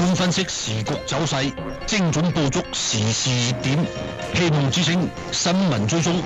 觀分析時局走勢，精準捕捉時事熱點，希望之聲新聞追蹤。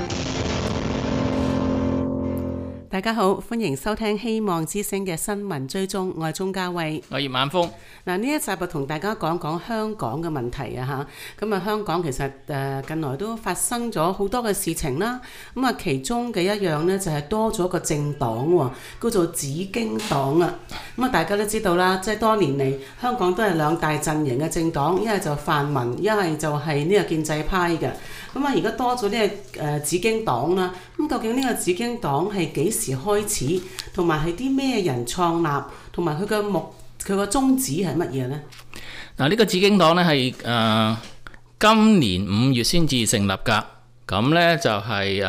大家好，歡迎收聽希望之聲嘅新聞追蹤，我係鍾嘉慧， 我葉晚風。 嗱，呢一集就同大家講講香港嘅問題啊嚇。咁啊，香港其實近來都發生咗好多嘅事情啦。咁啊，其中嘅一樣呢，就係多咗個政黨喎，叫做紫荊黨啊。咁啊，大家都知道啦，即係多年嚟香港都係兩大陣營嘅政黨，一係就泛民，一係就係呢個建制派嘅。咁啊，而家多咗呢個紫荊黨啦。咁究竟呢個紫荊黨係幾時開始，同埋係啲咩人創立，同埋佢個宗旨係乜嘢呢？ 嗱，呢個紫荊黨呢係今年5月先至成立㗎。咁呢就係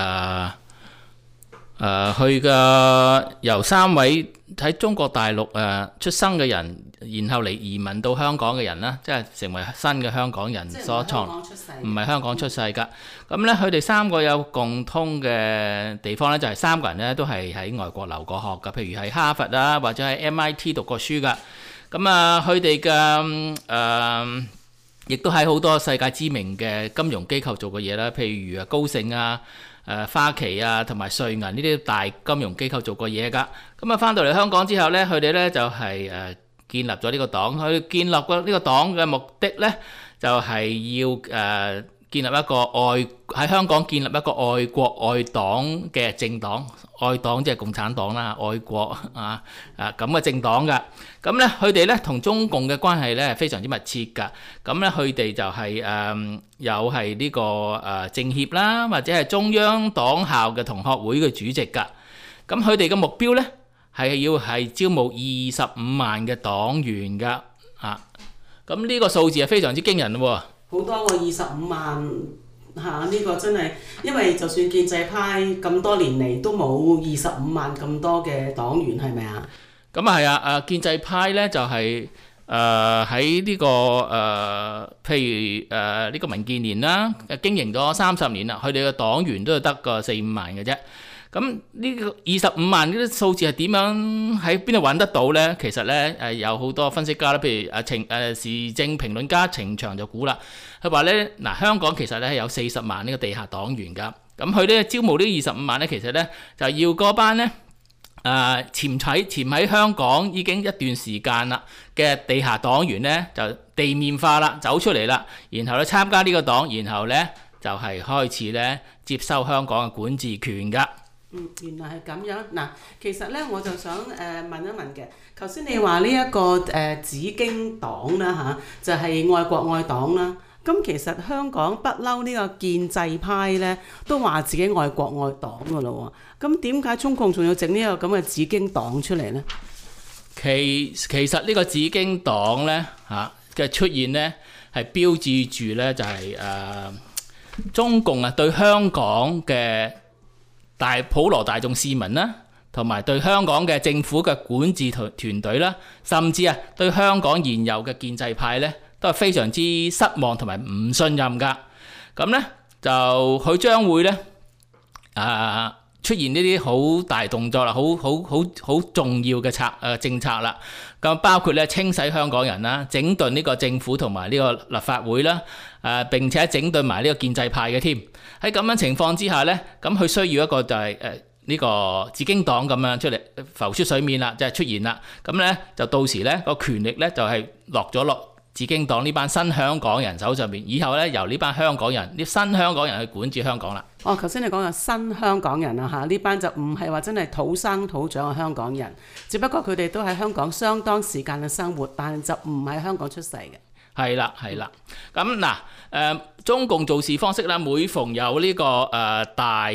佢嘅由3位喺中國大陸出生嘅人，然後嚟移民到香港嘅人啦，即係成為新嘅香港人所創，唔係香港出世㗎。咁呢，佢哋3個有共通嘅地方呢，就係3個人呢都係喺外國留過學㗎，譬如係哈佛啊，或者係 MIT 讀過書㗎。咁啊，佢哋嘅亦都喺好多世界知名嘅金融機構做過嘢啦，譬如高盛啊、花旗啊同埋瑞銀呢啲大金融機構做過嘢㗎。咁啊，翻到嚟香港之後呢，佢哋呢就係建立咗呢個黨。佢建立過呢個黨嘅目的呢，就係要建立一個喺香港建立一個愛國愛黨嘅政黨。愛黨即係共產黨啦，愛國咁嘅政黨㗎。咁咧，佢哋咧同中共嘅關係咧係非常之密切㗎。咁咧，佢哋就係有係呢個政協啦，或者係中央黨校嘅同學會嘅主席㗎。咁佢哋嘅目標咧係要係招募25萬嘅黨員㗎。咁呢個數字係非常之驚人喎。 好多喎，25萬。呢個真係，因為就算建制派咁多年嚟都冇25萬咁多嘅黨員，係咪啊？ 咁啊係啊，建制派呢就係喺呢個譬如呢個民建聯啦，經營咗30年啦，佢哋嘅黨員都係得個4-5萬嘅啫。咁呢個25萬呢啲數字係點樣喺邊度揾得到呢？其實呢，有好多分析家啦，譬如時政評論家程翔就估啦，佢話呢，嗱，香港其實呢有40萬呢個地下黨員㗎。咁佢呢招募呢25萬呢，其實呢就要嗰班呢潛喺香港已經一段時間啦嘅地下黨員呢，就地面化啦，走出嚟啦，然後呢參加呢個黨，然後呢就係開始呢接收香港嘅管治權㗎。 原來係咁樣。嗱，其實咧我就想問一問嘅，頭先你話呢一個紫荊黨啦就係愛國愛黨啦。咁其實香港不嬲呢個建制派咧都話自己愛國愛黨噶咯喎。咁點解中共仲要整呢個咁嘅紫荊黨出嚟呢？ 其實呢個紫荊黨咧嘅出現咧係標誌住咧就係中共對香港嘅普羅大眾市民啦，同埋對香港嘅政府嘅管治團隊啦，甚至對香港現有嘅建制派咧，都係非常之失望同埋唔信任㗎。咁咧就佢將會咧出現呢啲好大動作啦，好重要嘅政策啦。咁包括咧清洗香港人啦，整頓呢個政府同埋呢個立法會啦，並且整頓埋呢個建制派嘅添。喺咁樣情況之下咧，咁佢需要一個就係呢個紫荊黨咁樣出嚟浮出水面啦，即係出現啦。咁咧就到時咧個權力咧就係落紫荊黨呢班新香港人手上面，以後咧由呢班香港人、啲新香港人去管治香港啦。 哦，頭先你講嘅新香港人啊呢班就唔係話真係土生土長嘅香港人，只不過佢哋都喺香港相當時間嘅生活，但係就唔喺香港出世嘅。係啦。 咁嗱中共做事方式啦，每逢有呢個大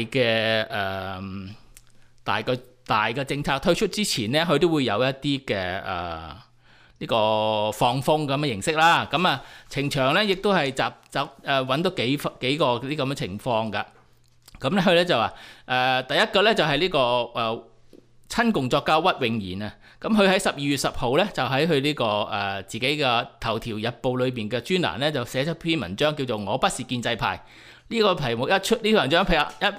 嘅政策推出之前呢，佢都會有一啲嘅呢個放風咁嘅形式啦。咁程翔呢亦都係揾到幾個啲咁嘅情況㗎。咁咧佢咧就話第一個咧就係呢個親共作家屈永賢啊。咁佢喺12月10號咧就喺佢呢個自己嘅頭條日報裏邊嘅專欄咧就寫咗篇文章叫做《我不是建制派》。呢個題目一出，呢篇文章一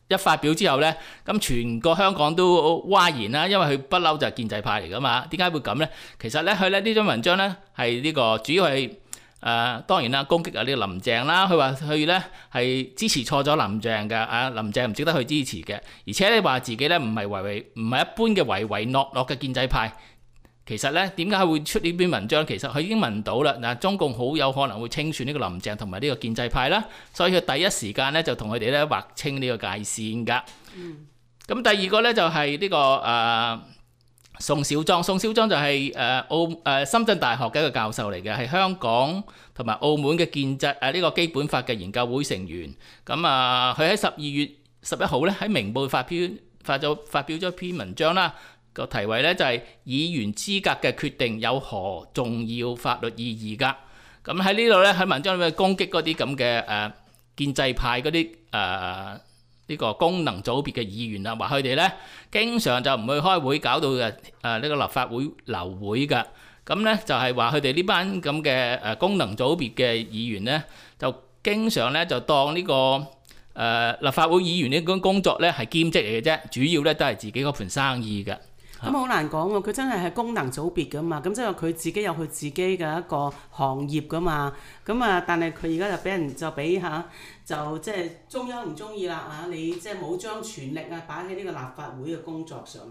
一發表之後呢，咁全個香港都譁然啦，因為佢不嬲就係建制派嚟噶嘛。點解會咁呢？其實呢，佢呢張文章呢係呢個主要係當然啦，攻擊啊呢個林鄭啦。佢話佢呢係支持錯咗林鄭嘅，林鄭唔值得去支持嘅，而且你話自己呢唔係一般嘅唯唯諾諾嘅建制派。其實咧，點解會出呢篇文章？其實佢已經聞到啦。嗱，中共好有可能會清算呢個林鄭同埋呢個建制派啦，所以佢第一時間咧就同佢哋咧劃清呢個界線㗎。咁第二個咧就係呢個宋小莊。宋小莊就係深圳大學嘅一個教授嚟嘅，係香港同埋澳門嘅呢個基本法嘅研究會成員。咁佢喺12月11號咧喺明報發表咗一篇文章啦。個題為咧就係議員資格嘅決定有何重要法律意義㗎？咁喺呢度咧喺文章裏面攻擊嗰啲咁嘅建制派嗰啲呢個功能組別嘅議員啊，話佢哋咧經常就唔去開會，搞到呢個立法會流會㗎。咁咧就係話佢哋呢班咁嘅功能組別嘅議員咧，就經常咧就當呢個立法會議員呢個工作咧係兼職嚟嘅啫，主要咧都係自己嗰盤生意㗎。 咁好難講喎，佢真係功能組別噶嘛，咁即係佢自己有佢自己嘅一個行業噶嘛，咁但係佢而家就俾人就俾就即係中央唔中意啦你即係冇將全力擺喺呢個立法會嘅工作上面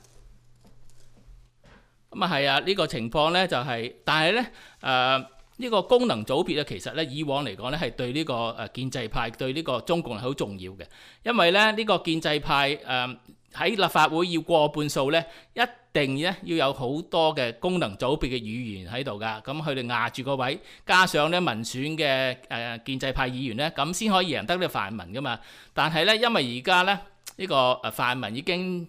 㗎。 咁係啊，呢個情況咧就係，但係咧呢個功能組別咧，其實咧以往嚟講咧係對呢個建制派對呢個中共係好重要嘅，因為咧呢個建制派喺立法會要過半數咧，一定咧要有好多嘅功能組別嘅議員喺度㗎。咁佢哋壓住個位，加上咧民選嘅建制派議員咧，咁先可以贏得呢個泛民㗎嘛。但係咧，因為而家咧呢個泛民已經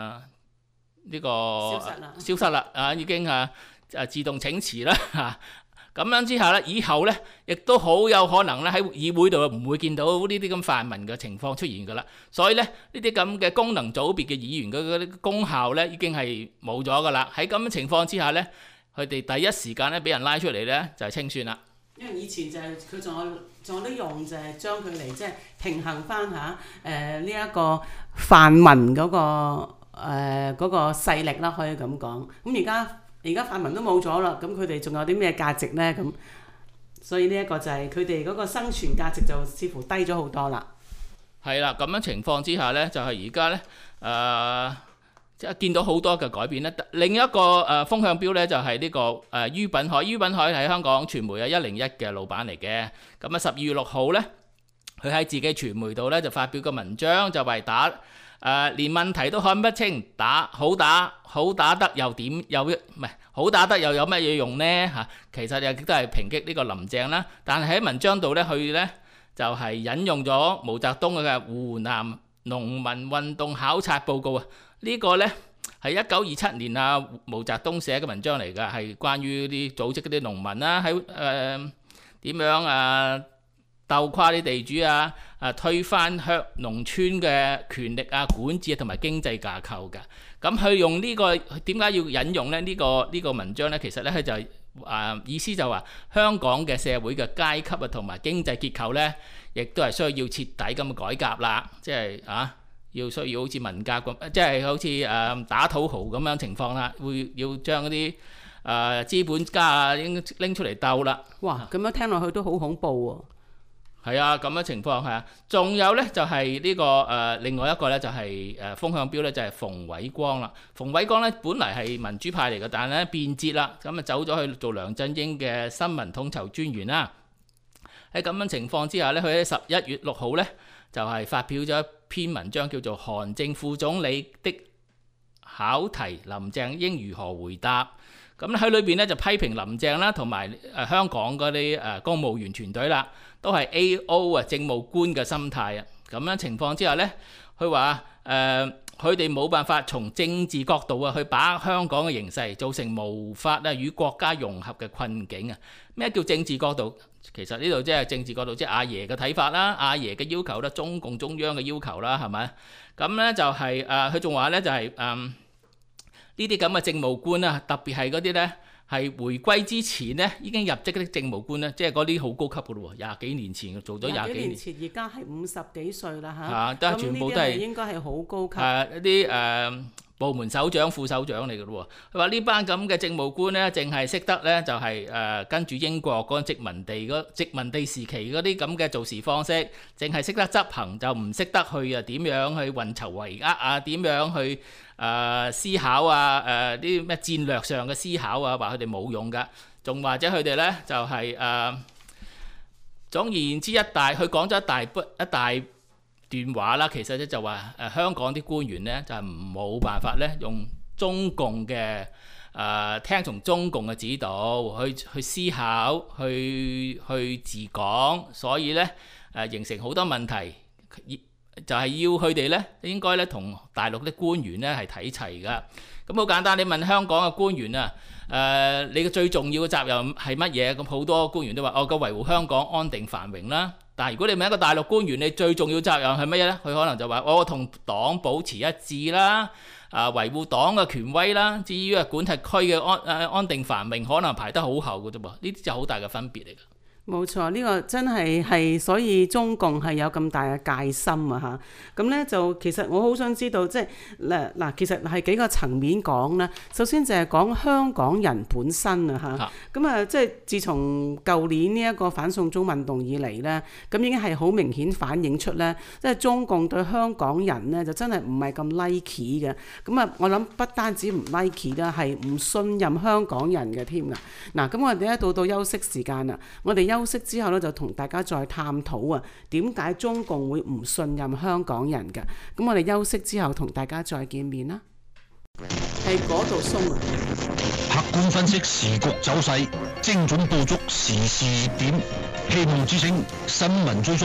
消失啦，已經自動請辭啦嚇。咁樣之下咧，以後咧亦都好有可能咧喺議會度唔會見到呢啲咁泛民嘅情況出現㗎啦。所以咧呢啲咁嘅功能組別嘅議員嗰啲功效咧已經係冇咗㗎啦。喺咁嘅情況之下咧，佢哋第一時間咧俾人拉出嚟咧就係清算啦。 因為以前就係佢仲有啲用，就係將佢嚟即係平衡翻下呢一個泛民嗰個勢力啦，可以咁講。咁而家泛民都冇咗啦，咁佢哋仲有啲咩價值呢？咁所以呢一個就係佢哋嗰個生存價值就似乎低咗好多啦。 係啦，咁樣情況之下呢，就係而家呢，即係見到好多嘅改變咧。另一個風向標呢，就係呢個于品海。于品海係香港傳媒101嘅老闆嚟嘅。咁12月6號呢，佢喺自己傳媒度呢，就發表個文章，就係連問題都看不清，好打得又點？唔係好打得又有乜嘢用呢？其實亦都係抨擊呢個林鄭啦。但係喺文章度咧，佢咧就係引用咗毛澤東嘅湖南農民運動考察報告啊。呢個咧係1927年毛澤東寫嘅文章嚟㗎，係關於啲組織嗰啲農民啦，喺點樣鬥垮啲地主推翻農村嘅權力管治同埋經濟架構㗎。咁佢用呢個點解要引用咧？呢個文章咧，其實咧佢就係意思就話香港嘅社會嘅階級同埋經濟結構咧，亦都係需要徹底咁改革啦。即係需要好似文革咁，即係好似打土豪咁樣情況啦，要將嗰啲資本家拎出嚟鬥啦。 哇！咁樣聽落去都好恐怖喎。 係啊，咁嘅情況係啊，仲有咧就係呢個另外一個咧就係風向標咧就係馮偉光啦。馮偉光咧本嚟係民主派嚟嘅，但係咧變節啦，咁走咗去做梁振英嘅新聞統籌專員啦。喺咁樣情況之下咧，佢喺11月6號咧就係發表咗一篇文章，叫做《韓正副總理的考題：林鄭應如何回答》。咁喺裏邊咧就批評林鄭啦，同埋香港嗰啲公務員團隊啦，都係 A.O. 政務官嘅心態啊。咁樣情況之下咧，佢話佢哋冇辦法從政治角度去把握香港嘅形勢，造成無法與國家融合嘅困境啊。咩叫政治角度？其實呢度即係政治角度，即係阿爺嘅睇法啦，阿爺嘅要求啦，中央嘅要求啦，係咪？咁咧就係佢仲話咧就係呢呢啲咁嘅政務官啦，特別係嗰啲咧係回歸之前咧已經入職嗰啲政務官咧，即係嗰啲好高級嘅咯喎，廿幾年前做咗廿幾年前，而家係50幾歲啦嚇，都係全部都係應該係好高級。 一啲部門首長、副首長嚟嘅咯喎。佢話呢班咁嘅政務官咧，淨係識得咧就係跟住英國嗰個殖民地時期嗰啲咁嘅做事方式，淨係識得執行，就唔識得去點樣去運籌帷幄啊，點樣去思考啊，啲咩戰略上嘅思考啊，話佢哋冇用㗎，仲或者佢哋咧就係總而言之佢講咗一大段話啦，其實咧就話香港啲官員咧就係冇辦法咧用中共嘅聽從中共嘅指導去思考去治港，所以咧形成好多問題，就係要佢哋咧應該咧同大陸啲官員咧係睇齊㗎。咁好簡單，你問香港嘅官員啊，你嘅最重要嘅責任係乜嘢？咁好多官員都話個維護香港安定繁榮啦。但係如果你問一個大陸官員，你最重要責任係乜嘢咧？佢可能就話我同黨保持一致啦，維護黨嘅權威啦。至於管轄區嘅安定繁榮，可能排得好後嘅啫噃。呢啲就好大嘅分別嚟㗎。 冇錯，呢個真係所以中共係有咁大嘅戒心啊嚇。咁咧就其實我好想知道，即係嗱，其實係幾個層面講啦。首先就係講香港人本身啊嚇。咁啊，即係自從舊年呢一個反送中運動以嚟咧，咁已經係好明顯反映出咧，即係中共對香港人咧就真係唔係咁 like 嘅。咁啊，我諗不單止唔 like 啦，係唔信任香港人嘅添㗎。嗱，咁我哋一到休息時間啦，我哋休息之後咧，就同大家再探討啊，點解中共會唔信任香港人嘅？咁我哋休息之後同大家再見面啦。係嗰度鬆啊！ 客觀分析時局走勢，精準捕捉時事熱點，希望之聲新聞追蹤。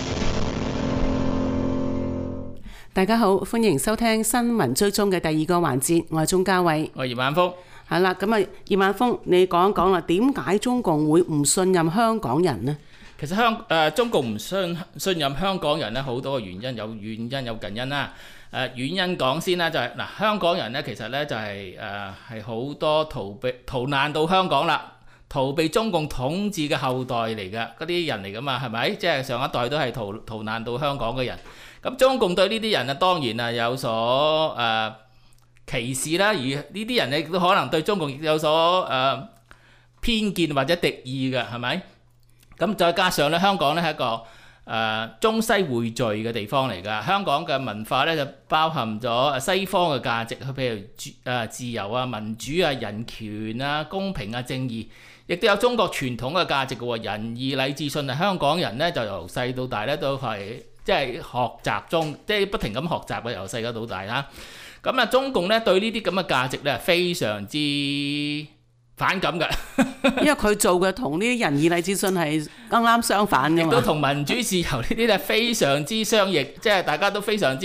大家好，歡迎收聽新聞追蹤嘅第二個環節，我係鐘嘉慧， 我係葉晚風。 係啦，咁啊，葉晚風，你講一講啦，點解中共會唔信任香港人呢？ 其實中共唔信任香港人咧，好多個原因，有遠因有近因啦。遠因講先啦，就係香港人咧，其實咧就係好多逃難到香港啦，逃避中共統治嘅後代嚟㗎，嗰啲人嚟㗎嘛，係咪？即係上一代都係逃難到香港嘅人。咁中共對呢啲人啊，當然啊有所歧視啦，而呢啲人亦都可能對中共有所偏見或者敵意嘅，係咪？咁再加上咧，香港咧係一個中西匯聚嘅地方嚟㗎。香港嘅文化咧就包含咗西方嘅價值，譬如自由啊、民主啊、人權啊、公平啊、正義，亦都有中國傳統嘅價值嘅喎。仁義禮智信啊，香港人咧就由細到大咧都係即係學習中，即係不停咁學習嘅，由細個到大啦。咁啊，中共咧對呢啲咁嘅價值咧非常之反感㗎， 因為佢做嘅同呢啲仁義禮智信係啱啱相反㗎嘛， 亦都同民主自由呢啲咧非常之相逆，即係大家都非常之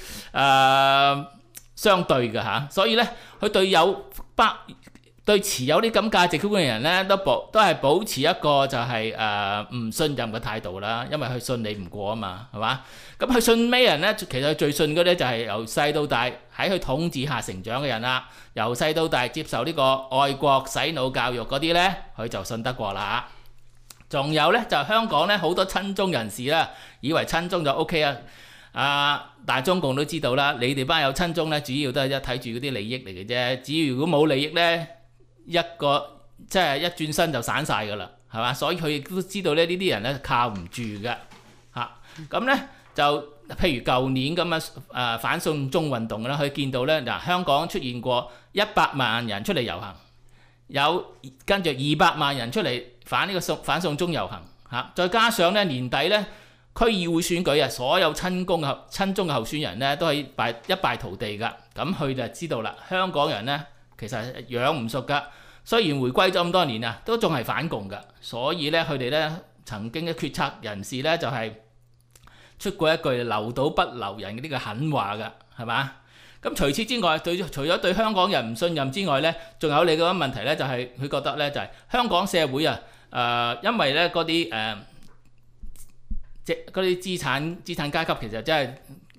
相對㗎嚇。所以咧，佢對持有啲咁價值觀嘅人咧，都係保持一個就係唔信任嘅態度啦，因為佢信你唔過啊嘛，係嘛？咁佢信咩人咧？其實佢最信嗰啲就係由細到大喺佢統治下成長嘅人啦，由細到大接受呢個愛國洗腦教育嗰啲咧，佢就信得過啦。仲有咧就香港咧好多親中人士啦，以為親中就 OK 啊。但係中共都知道啦，你哋班有親中咧，主要都係睇住嗰啲利益嚟嘅啫。至於如果冇利益咧，即係一轉身就散晒㗎啦，係嘛？所以佢亦都知道咧，呢啲人咧靠唔住㗎嚇。咁咧就譬如舊年咁反送中運動啦，佢見到咧香港出現過100萬人出嚟遊行，有跟住200萬人出嚟反送中遊行嚇，再加上咧年底咧區議會選舉啊，所有親中嘅候選人咧都係一敗塗地㗎。咁佢就知道啦，香港人咧其實養唔熟㗎，雖然回歸咗咁多年啊，都仲係反共㗎。所以咧，佢哋咧曾經嘅決策人士咧就係出過一句留島不留人嘅呢個狠話㗎，係嘛？咁除此之外，除咗對香港人唔信任之外咧，仲有另一個問題咧，就係佢覺得咧就係香港社會啊，因為咧嗰啲資產階級其實真係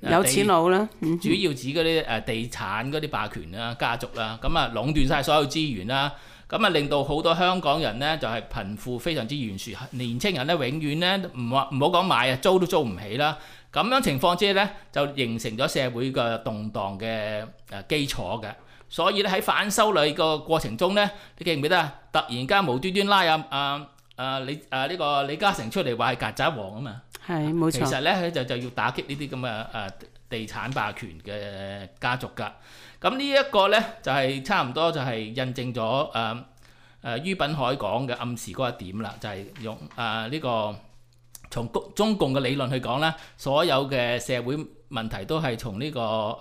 有錢佬啦， 主要指嗰啲地產嗰啲霸權啦、家族啦，咁啊壟斷晒所有資源啦，咁啊令到好多香港人呢就係貧富非常之懸殊，年青人呢永遠呢唔好講買啊，租都租唔起啦。咁樣情況之下呢，就形成咗社會嘅動盪嘅基礎嘅。所以咧喺反修例個過程中呢，你記唔記得啊？突然間無端端拉呢個李嘉誠出嚟話係曱甴王啊嘛， 係冇錯。 其實咧就要打擊呢啲咁嘅地產霸權嘅家族㗎。咁呢一個咧就係差唔多就係印證咗于品海講嘅暗示嗰一點啦，就係用呢個從中共嘅理論去講啦，所有嘅社會問題都係從呢個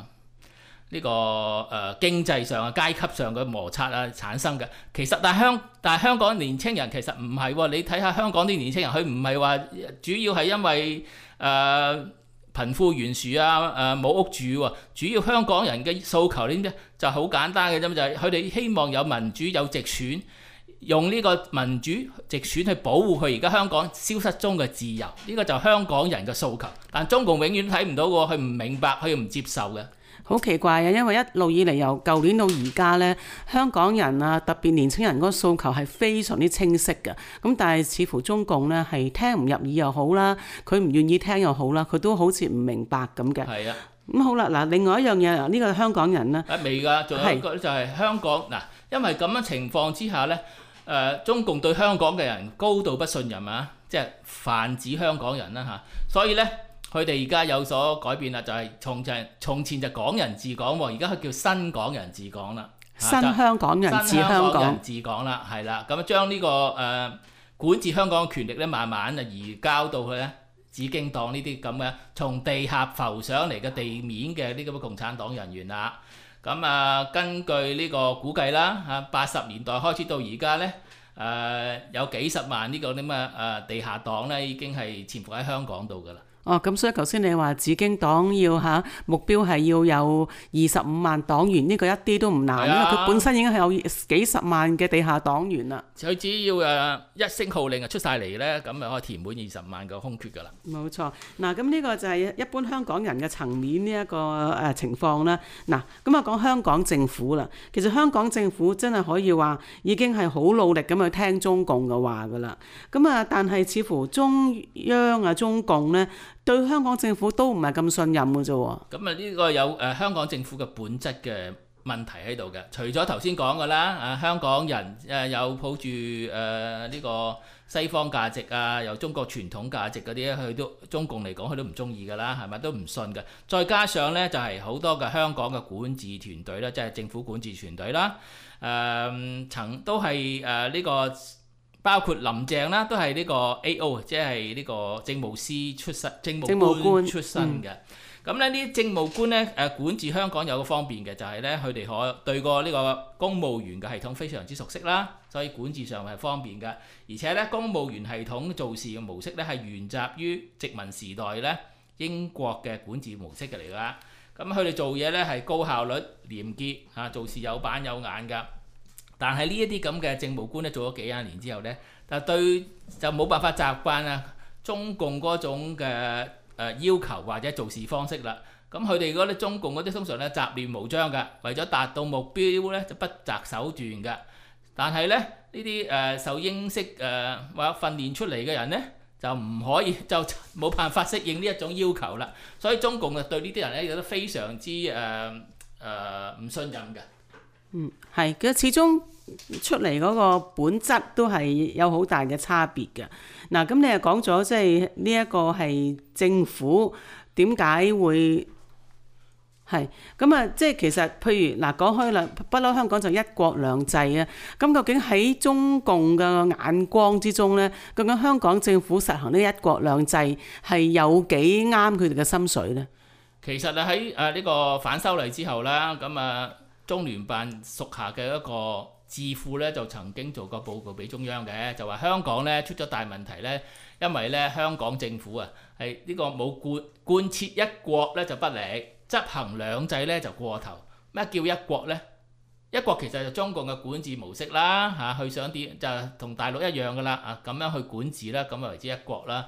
經濟上啊、階級上嘅摩擦啊產生嘅。其實但係香港年青人其實唔係喎，你睇下香港啲年青人，佢唔係話主要係因為貧富懸殊啊、冇屋住喎，主要香港人嘅訴求呢啲就好簡單嘅啫，就係佢哋希望有民主有直選，用呢個民主直選去保護佢而家香港消失中嘅自由，呢個就係香港人嘅訴求。但中共永遠睇唔到喎，佢唔明白，佢唔接受嘅。 好奇怪啊！因為一路以嚟由舊年到而家呢，香港人啊，特別年青人嗰個訴求係非常之清晰嘅。咁但係似乎中共呢係聽唔入耳又好啦，佢唔願意聽又好啦，佢都好似唔明白咁嘅。 係啊。 咁好啦，嗱，另外一樣嘢，呢個香港人呢， 未㗎，仲有一個就係香港嗱，因為咁樣情況之下呢，中共對香港嘅人高度不信任啊，即係泛指香港人啦嚇，所以呢。佢哋而家有所改變啦，就係從前就港人治港喎，而家佢叫新港人治港啦。 新香港人治香港。 治港啦，係啦，咁將呢個管治香港嘅權力咧，慢慢就移交到去咧紫荊黨呢啲咁嘅從地下浮上嚟嘅地面嘅呢咁嘅共產黨人員啦。咁根據呢個估計啦，80年代開始到而家咧，有幾十萬呢個咁嘅地下黨咧，已經係潛伏喺香港度㗎啦。 哦，咁所以頭先你話紫荊黨要目標係要有25萬黨員，呢個一啲都唔難，因為佢本身已經係有幾十萬嘅地下黨員啦。 佢只要一聲號令出晒嚟咧，咁就可以填滿20萬個空缺㗎啦。 冇錯，嗱咁呢個就係一般香港人嘅層面呢一個情況啦。嗱咁講香港政府啦，其實香港政府真係可以話已經係好努力咁去聽中共嘅話㗎啦。咁但係似乎中央中共呢，對香港政府都唔係咁信任嘅啫喎。咁呢個有香港政府嘅本質嘅問題喺度嘅。除咗頭先講嘅啦，香港人有抱住呢個西方價值啊，有中國傳統價值嗰啲，佢都中共嚟講佢都唔中意㗎啦，係咪都唔信嘅？再加上呢，就係好多嘅香港嘅管治團隊啦，即係政府管治團隊啦，都係呢個。包括林鄭啦，都係呢個 A.O. 即係呢個政務司出身、政務官出身嘅。咁咧呢啲政務官咧管治香港有個方便嘅，就係咧佢哋可對個呢個公務員嘅系統非常之熟悉啦，所以管治上係方便嘅。而且咧公務員系統做事嘅模式咧係沿襲於殖民時代咧英國嘅管治模式嘅嚟㗎。咁佢哋做嘢咧係高效率、廉潔做事有板有眼㗎。但係呢一啲咁嘅政務官咧，做咗幾廿年之後咧，就冇辦法習慣中共嗰種嘅要求或者做事方式啦。咁佢哋嗰啲中共嗰啲通常咧雜亂無章㗎，為咗達到目標咧就不擇手段㗎。但係咧呢啲受英式或者訓練出嚟嘅人咧，就唔可以就冇辦法適應呢一種要求啦。所以中共就對呢啲人咧亦都非常之唔信任嘅。 係，佢始終出嚟嗰個本質都係有好大嘅差別嘅。嗱，咁你又講咗，即係呢一個係政府點解會係咁即係其實譬如講開啦，不嬲香港就一國兩制啊。咁究竟喺中共嘅眼光之中呢，究竟香港政府實行呢一國兩制係有幾啱佢哋嘅心水呢？ 其實喺呢個反修例之後啦，咁中聯辦屬下嘅一個智庫咧，就曾經做過報告俾中央嘅，就話香港咧出咗大問題咧，因為咧香港政府係呢個冇貫徹一國咧就不力，執行兩制咧就過頭。咩叫一國咧？一國其實就中共嘅管治模式啦，佢想點就同大陸一樣噶啦，咁樣去管治啦，咁為之一國啦。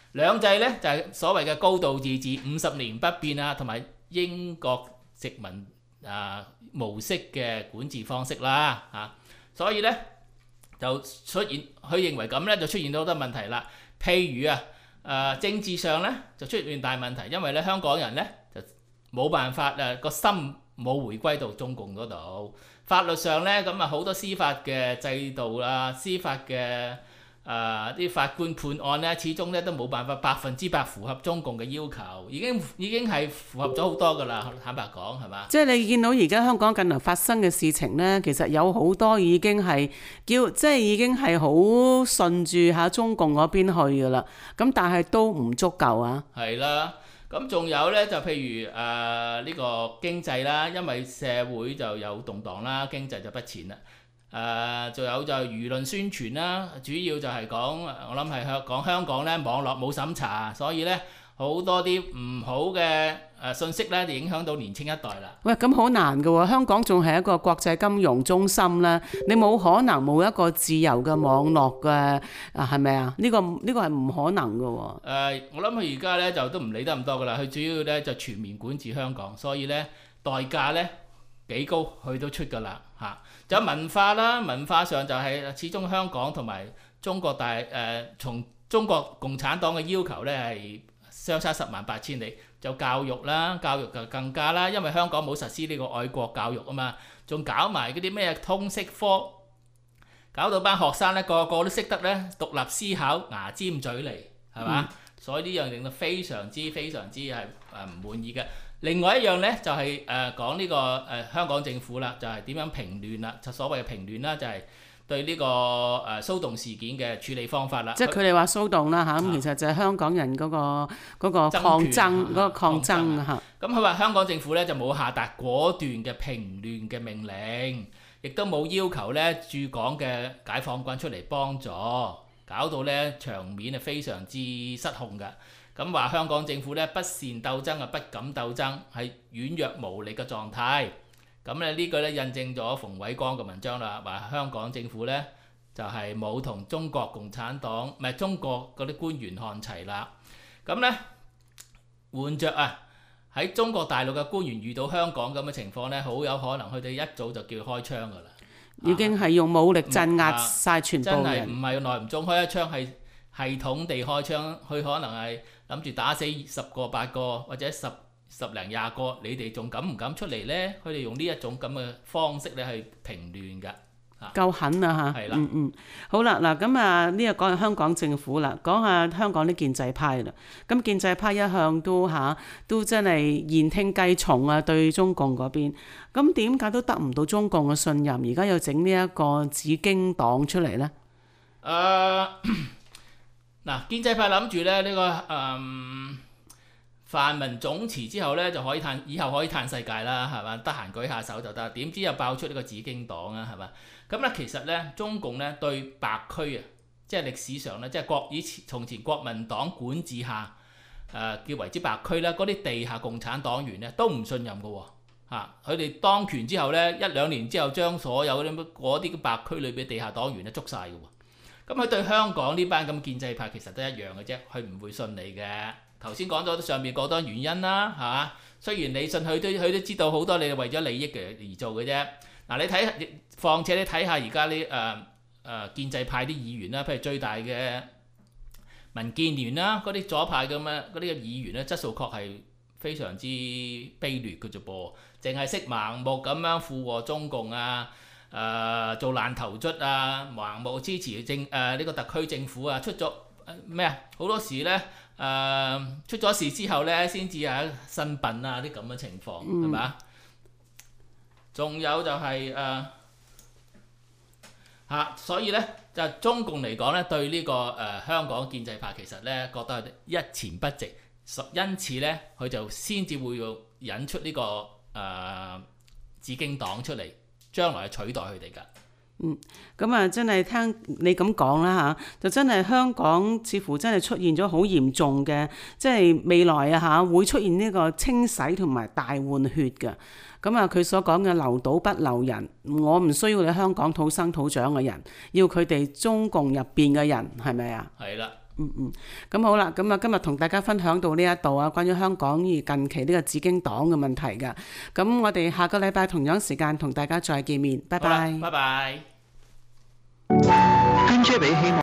兩制呢，就係所謂嘅高度自治、50年不變啊，同埋英國殖民模式嘅管治方式啦嚇。所以呢，就出現，佢認為咁呢，就出現咗好多問題啦。譬如政治上呢，就出現大問題，因為咧香港人呢，就冇辦法個心冇回歸到中共嗰度。法律上呢，咁好多司法嘅制度啦、司法嘅啲法官判案呢，始終呢都冇辦法100%符合中共嘅要求，已經係符合咗好多㗎啦。坦白講係嘛？ 即係你見到而家香港近來發生嘅事情呢，其實有好多已經係即係已經係好順住下中共嗰邊去㗎啦。咁但係都唔足夠啊。 係啦，咁仲有呢，就譬如呢個經濟啦，因為社會就有動盪啦，經濟就不前啦。仲有就輿論宣傳啦，主要就係講，我諗係講香港咧網絡冇審查，所以咧好多啲唔好嘅信息咧，就影響到年青一代啦。 喂，咁好難㗎喎，香港仲係一個國際金融中心啦，你冇可能冇一個自由嘅網絡嘅係咪啊？呢個係唔可能㗎喎。 我諗佢而家咧就都唔理得咁多㗎啦，佢主要咧就全面管治香港，所以咧代價咧幾高，佢都出㗎啦嚇。仲有文化啦，文化上就係始終香港同埋中國從中國共產黨嘅要求咧係相差108000里。就教育啦，教育就更加啦，因為香港冇實施呢個愛國教育啊嘛，仲搞埋嗰啲咩通識科，搞到班學生咧個個都識得咧獨立思考，牙尖嘴利，係嘛？所以呢樣令到非常之係唔滿意嘅。另外一樣咧就係講呢個香港政府啦，就係點樣平亂啦，就所謂嘅平亂啦，就係對呢個騷動事件嘅處理方法啦。 即係佢哋話騷動啦嚇，咁其實就係香港人嗰個抗爭嚇。 咁佢話香港政府咧就冇下達果斷嘅平亂嘅命令，亦都冇要求咧駐港嘅解放軍出嚟幫助，搞到咧場面係非常之失控㗎。咁話香港政府咧不善鬥爭不敢鬥爭，係軟弱無力嘅狀態。咁咧呢個咧印證咗馮煒光嘅文章啦，話香港政府咧就係冇同中國共產黨唔係中國嗰啲官員看齊啦。咁咧換着喺中國大陸嘅官員遇到香港咁嘅情況咧，好有可能佢哋一早就叫開槍㗎啦。 已經係用武力鎮壓晒全部人。 真係唔係耐唔中開一槍，係系統地開槍。佢可能係諗住打死10個8個或者10零20個，你哋仲敢唔敢出嚟呢？佢哋用呢一種咁嘅方式咧去平亂㗎。 夠狠啊嚇！係啦，好啦，嗱咁呢個講下香港政府啦，講下香港啲建制派啦。咁建制派一向都真係言聽計從啊，對中共嗰邊。咁點解都得唔到中共嘅信任？而家又整呢一個紫荊黨出嚟呢？ 嗱，建制派諗住咧呢個泛民總辭之後咧，就可以以後可以嘆世界啦，係嘛？得閒舉下手就得。點知又爆出呢個紫荊黨啊，係嘛？咁咧其實咧，中共咧對白區啊，即係歷史上咧，即係從前國民黨管治下叫為之白區啦，嗰啲地下共產黨員咧都唔信任嘅喎。佢哋當權之後咧，1-2年之後將所有嗰啲白區裏邊地下黨員咧捉晒嘅喎。咁佢對香港呢班咁建制派其實都一樣嘅啫，佢唔會信你嘅。頭先講咗上面嗰多原因啦，係嘛？雖然你信佢都知道好多你係為咗利益嘅而做嘅啫。嗱，況且你睇下而家啲建制派啲議員啦，譬如最大嘅民建聯啦，嗰啲左派咁嗰啲嘅議員咧，質素確係非常之卑劣嘅啫噃，淨係識盲目咁樣附和中共做爛頭卒盲目支持呢個特區政府出咗咩好多時咧出咗事之後咧，先至申辯啲咁嘅情況係嘛？仲有就係所以咧就中共嚟講咧，對呢個香港建制派其實咧覺得一錢不值，因此咧佢就先至會引出呢個紫荊黨出嚟，將來取代佢哋㗎。 咁真係聽你咁講啦就真係香港似乎真係出現咗好嚴重嘅，即係未來會出現呢個清洗同埋大換血嘅。咁佢所講嘅留島不留人，我唔需要你香港土生土長嘅人，要佢哋中共入邊嘅人，係咪啊？ 係啦， 咁好啦，咁啊今日同大家分享到呢一度啊，關於香港近期呢個紫荊黨嘅問題㗎。咁我哋下個禮拜同樣時間同大家再見面，拜拜。 拜拜。 跟車俾希望。